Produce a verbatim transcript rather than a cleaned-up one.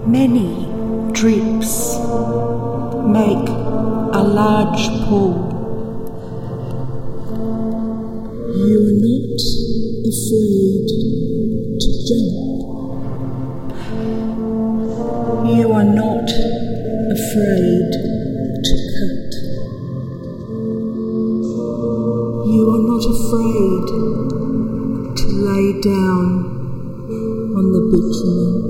Many drips make a large pool. You are not afraid to jump. You are not afraid to cut. You are not afraid to lay down on the bitumen.